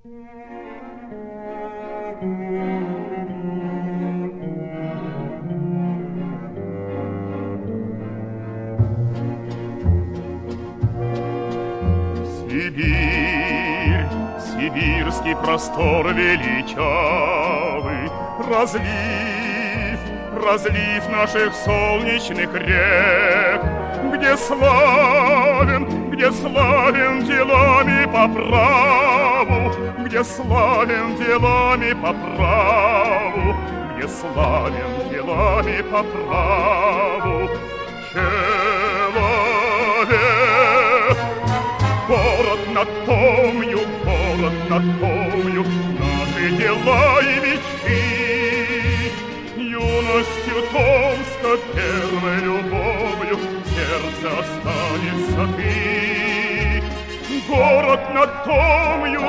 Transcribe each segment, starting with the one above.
Сибирь, сибирский простор величавый, разлив наших солнечных рек, где славен делами по праву, где славен делами по праву, где славен делами по праву человек. Город над Томью, наши дела и мечты. Юностью Томска, первой любовью, в сердце останешься ты. Город над Томью,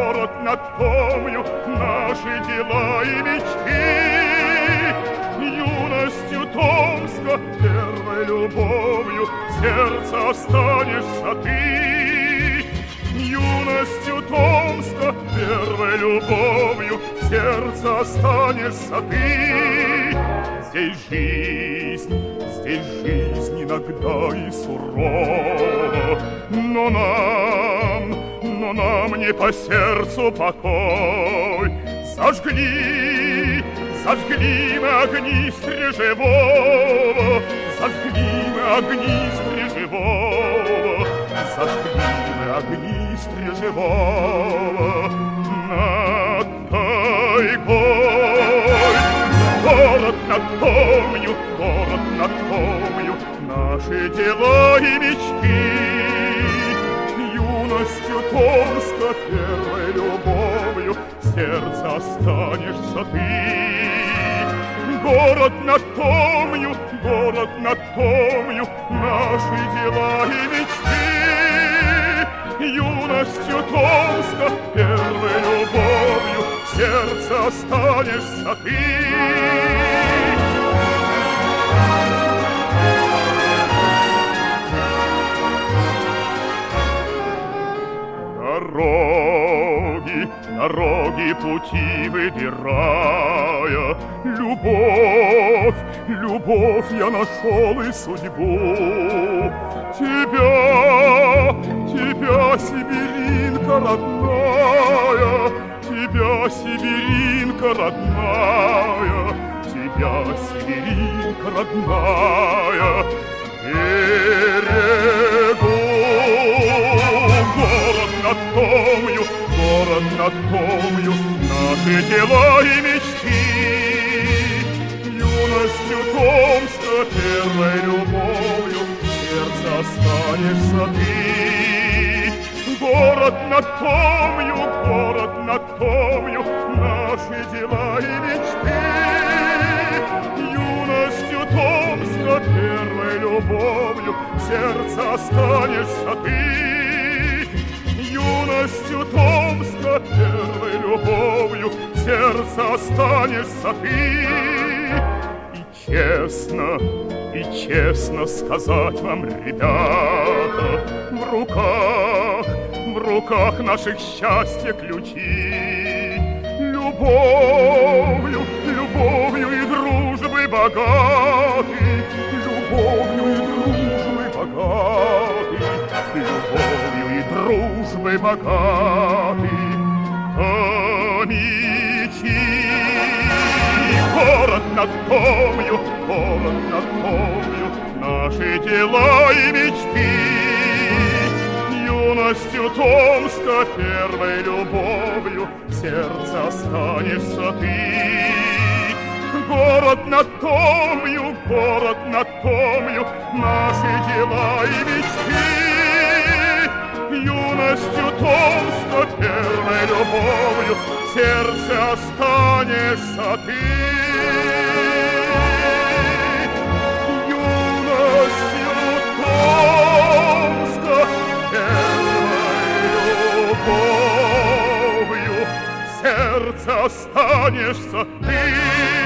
наши дела и мечты. Юностью Томска, первой любовью, в сердце останешься ты. Юностью Томска, первой любовью, в сердце останешься ты. Здесь жизнь иногда и сурова, но нам не по сердцу покой. Зажгли мы огни стрежевого, зажгли мы огни стрежевого, зажгли мы огни стрежевого над тайгой. Город над Томью, наши дела и мечты. Юностью Томска, первой любовью, в сердце останешься ты. Город над Томью, наши дела и мечты. Юностью Томска, первой любовью, в сердце останешься ты. Дороги, пути выбирая, любовь я нашел и судьбу. Тебя, сибиринка родная, тебя, сибиринка родная, тебя, сибиринка родная, берегу. Город над Томью, наши дела и мечты. Юностью Томска, первой любовью, в сердце останешься ты. Город над Томью, наши дела и мечты. Юностью Томска, первой любовью, в сердце останешься ты. Юностью Томска, первой любовью, в сердце останешься ты. И честно сказать вам, ребята, в руках наших счастья ключи. Любовью и дружбой богаты, любовью и дружбой богаты, любовью и дружбой богаты. Томичи, город над Томью, наши дела и мечты. Юностью Томска, первой любовью, в сердце останешься ты. Город над Томью, наши дела и мечты. Юностью Томска, первой любовью, в сердце останешься ты. Юностью Томска, первой любовью, в сердце останешься ты.